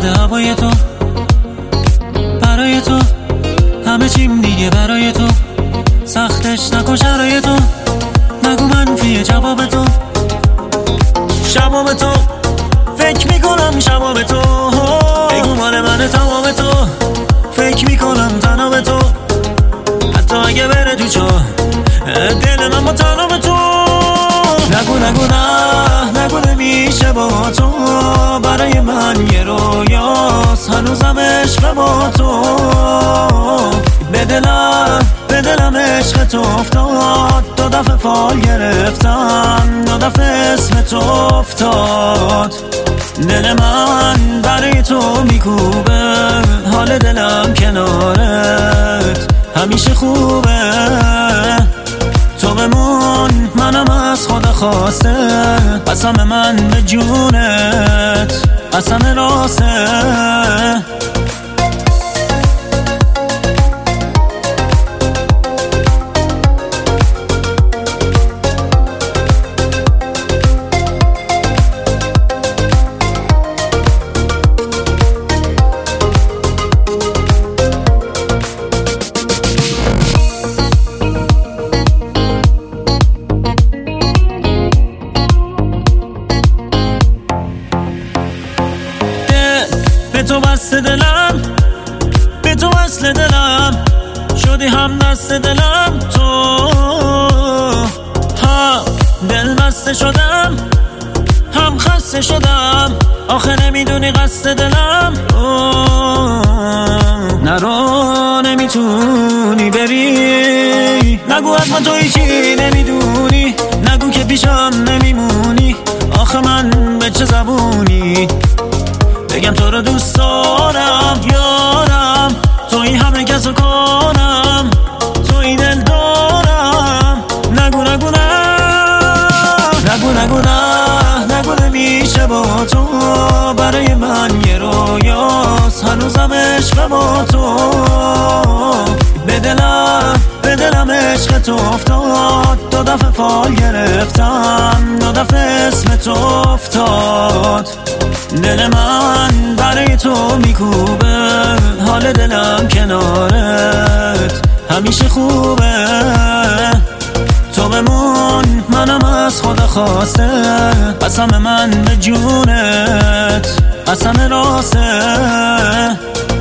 داده هوای تو، برای تو همه چیم دیگه برای تو، سختش نکن شرای تو، نگو منفیه جواب تو، شباب تو فکر میکنم شباب تو، بگو مال منه تمام تو، فکر میکنم تنها به تو، حتی اگه بره تو چا دل من با تنها به تو، نگو نگو نه نگو نمیشه با تو، برای من یه رویاست هنوزم عشق با تو، به دلم عشق تو افتاد، دو دفعه فال گرفتم، دو دفعه اسم تو افتاد، دل من برای تو میکوبه، حال دلم کنارت همیشه خوبه، تو بمون منم از خدا خواسته، قسم من به جونت قسم راسته. به تو بسته دلم، به تو وصل دلم، شدی هم دست دلم تو، هم دل بسته شدم هم خسته شدم، آخه نمیدونی قصد دلم، نرو نمیتونی بری، نگو از من تو هیچی نمیدونی، نگو که پیشم نمیمونی، آخه من به چه زبونی بگم تو رو دوست دارم یارم، توی همه کسو کنم، توی دل دارم، نگو نگو نه نگو نگو نه نگو نمیشه با تو، برای من یه رویاست هنوزم عشق با تو، به دلم عشق تو افتاد، دو دفعه فال گرفتم، دو دفعه اسم تو افتاد، دل من برای تو میکوبه، حال دلم کنارت همیشه خوبه، تو بمون منم از خدا خواسته، قسم من به جونت قسم راسته.